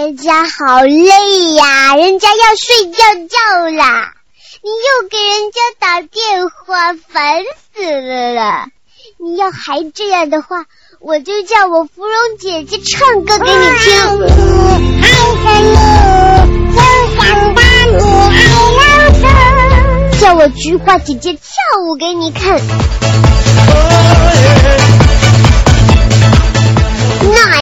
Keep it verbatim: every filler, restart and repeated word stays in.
在家好累呀，人家要睡觉觉啦，你又给人家打电话，烦死了啦！你要还这样的话，我就叫我芙蓉姐姐唱歌给你听。爱着你，就想把你爱牢牢，叫我菊花姐姐跳舞给你看。那